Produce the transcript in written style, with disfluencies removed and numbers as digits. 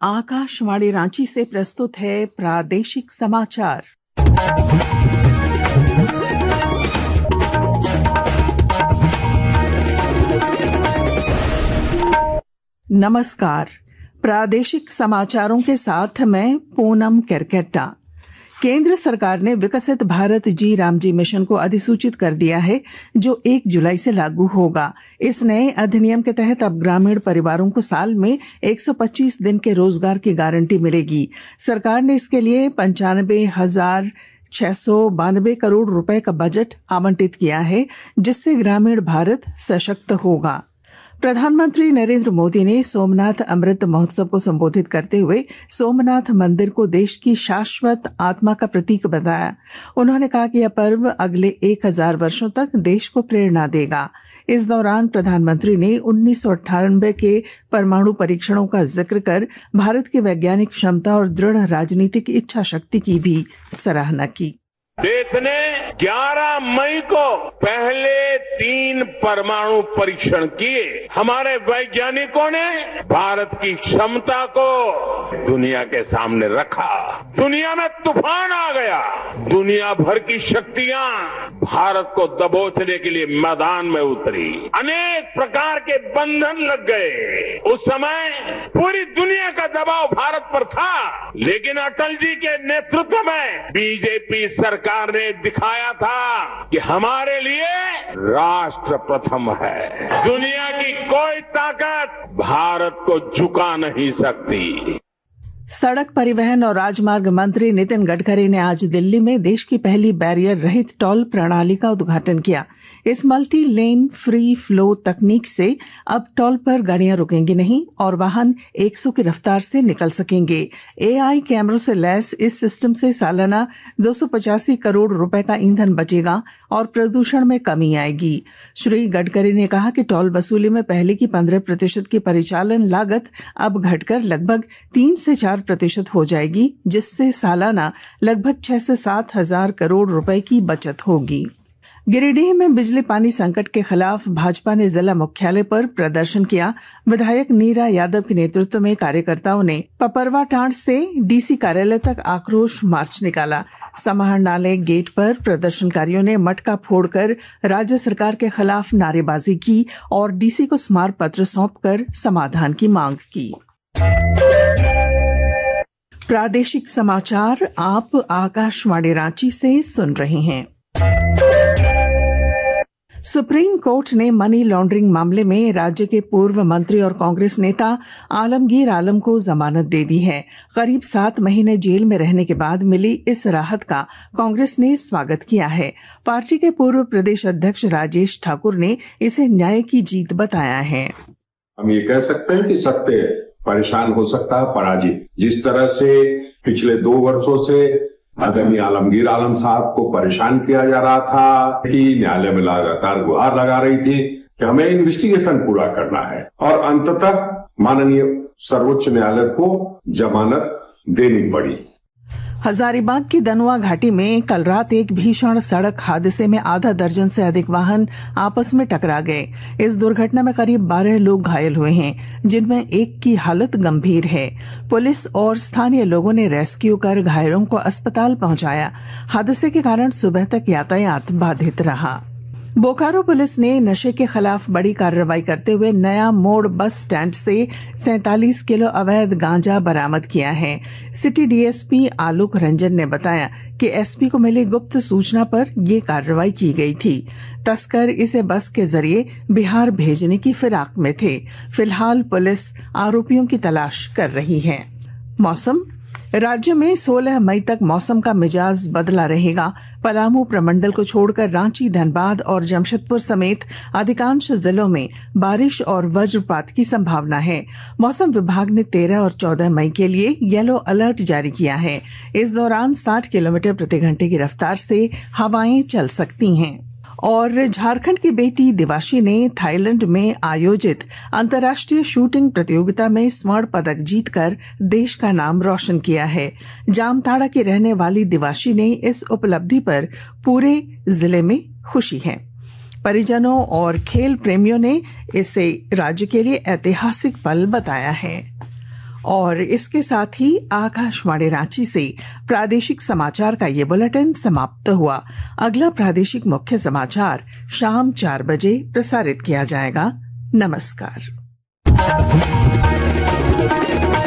आकाशवाणी रांची से प्रस्तुत है प्रादेशिक समाचार। नमस्कार, प्रादेशिक समाचारों के साथ मैं पूनम केरकेट्टा। केंद्र सरकार ने विकसित भारत जी रामजी मिशन को अधिसूचित कर दिया है, जो 1 जुलाई से लागू होगा। इस नए अधिनियम के तहत अब ग्रामीण परिवारों को साल में 125 दिन के रोजगार की गारंटी मिलेगी। सरकार ने इसके लिए 95,692 करोड़ रुपए का बजट आवंटित किया है, जिससे ग्रामीण भारत सशक्त होगा। प्रधानमंत्री नरेंद्र मोदी ने सोमनाथ अमृत महोत्सव को संबोधित करते हुए सोमनाथ मंदिर को देश की शाश्वत आत्मा का प्रतीक बताया। उन्होंने कहा कि यह पर्व अगले 1000 वर्षों तक देश को प्रेरणा देगा। इस दौरान प्रधानमंत्री ने 1998 के परमाणु परीक्षणों का जिक्र कर भारत की वैज्ञानिक क्षमता और दृढ़ राजनीतिक इच्छा शक्ति की भी सराहना की। देश ने 11 मई को पहले 3 परमाणु परीक्षण किए। हमारे वैज्ञानिकों ने भारत की क्षमता को दुनिया के सामने रखा। दुनिया में तूफान आ गया। दुनिया भर की शक्तियां भारत को दबोचने के लिए मैदान में उतरी। अनेक प्रकार के बंधन लग गए। उस समय पूरी दुनिया का दबाव भारत पर था, लेकिन अटल जी के नेतृत्व में बीजेपी सरकार ने दिखाया था कि हमारे लिए राष्ट्र प्रथम है। दुनिया की कोई ताकत भारत को झुका नहीं सकती। सड़क परिवहन और राजमार्ग मंत्री नितिन गडकरी ने आज दिल्ली में देश की पहली बैरियर रहित टोल प्रणाली का उद्घाटन किया। इस मल्टी लेन फ्री फ्लो तकनीक से अब टोल पर गाड़ियां रुकेंगी नहीं और वाहन 100 की रफ्तार से निकल सकेंगे। एआई कैमरों से लैस इस सिस्टम से सालाना 285 करोड़ रुपए का ईंधन बचेगा और प्रदूषण में कमी आएगी। श्री गडकरी ने कहा कि टोल वसूली में पहले की 15% की परिचालन लागत अब घटकर लगभग 3 से 4% हो जाएगी, जिससे सालाना लगभग 6 से 7 हजार करोड़ रुपए की बचत होगी। गिरिडीह में बिजली पानी संकट के खिलाफ भाजपा ने जिला मुख्यालय पर प्रदर्शन किया। विधायक नीरा यादव के नेतृत्व में कार्यकर्ताओं ने पपरवा टांड से डीसी कार्यालय तक आक्रोश मार्च निकाला। समाहरणालय गेट पर प्रदर्शनकारियों ने मटका फोड़कर राज्य सरकार के खिलाफ नारेबाजी की और डीसी को स्मारक पत्र सौंपकर समाधान की मांग की। प्रादेशिक समाचार आप आकाशवाणी रांची से सुन रहे हैं। सुप्रीम कोर्ट ने मनी लॉन्ड्रिंग मामले में राज्य के पूर्व मंत्री और कांग्रेस नेता आलमगीर आलम को जमानत दे दी है। करीब 7 महीने जेल में रहने के बाद मिली इस राहत का कांग्रेस ने स्वागत किया है। पार्टी के पूर्व प्रदेश अध्यक्ष राजेश ठाकुर ने इसे न्याय की जीत बताया है। हम ये कह सकते हैं कि सत्य परेशान हो सकता है पराजित। जिस तरह से पिछले 2 वर्षों से आदरणीय आलमगीर आलम साहब को परेशान किया जा रहा था कि न्यायालय में लगातार गुहार लगा रही थी कि हमें इन्वेस्टिगेशन पूरा करना है और अंततः माननीय सर्वोच्च न्यायालय को जमानत देनी पड़ी। हजारीबाग की दनुआ घाटी में कल रात एक भीषण सड़क हादसे में आधा दर्जन से अधिक वाहन आपस में टकरा गए। इस दुर्घटना में करीब 12 लोग घायल हुए हैं, जिनमें एक की हालत गंभीर है। पुलिस और स्थानीय लोगों ने रेस्क्यू कर घायलों को अस्पताल पहुंचाया। हादसे के कारण सुबह तक यातायात बाधित रहा। बोकारो पुलिस ने नशे के खिलाफ बड़ी कार्रवाई करते हुए नया मोड़ बस स्टैंड से 47 किलो अवैध गांजा बरामद किया है। सिटी डीएसपी आलोक रंजन ने बताया कि एसपी को मिली गुप्त सूचना पर यह कार्रवाई की गई थी। तस्कर इसे बस के जरिए बिहार भेजने की फिराक में थे। फिलहाल पुलिस आरोपियों की तलाश कर रही है। मौसम। राज्य में 16 मई तक मौसम का मिजाज बदला रहेगा। पलामू प्रमंडल को छोड़कर रांची, धनबाद और जमशेदपुर समेत अधिकांश जिलों में बारिश और वज्रपात की संभावना है। मौसम विभाग ने 13 और 14 मई के लिए येलो अलर्ट जारी किया है। इस दौरान 60 किलोमीटर प्रति घंटे की रफ्तार से हवाएं चल सकती हैं। और झारखंड की बेटी दिवाशी ने थाईलैंड में आयोजित अंतर्राष्ट्रीय शूटिंग प्रतियोगिता में स्वर्ण पदक जीतकर देश का नाम रोशन किया है। जामताड़ा की रहने वाली दिवाशी ने इस उपलब्धि पर पूरे जिले में खुशी है। परिजनों और खेल प्रेमियों ने इसे राज्य के लिए ऐतिहासिक पल बताया है। और इसके साथ ही आकाशवाणी रांची से प्रादेशिक समाचार का ये बुलेटिन समाप्त हुआ। अगला प्रादेशिक मुख्य समाचार शाम 4 बजे प्रसारित किया जाएगा। नमस्कार।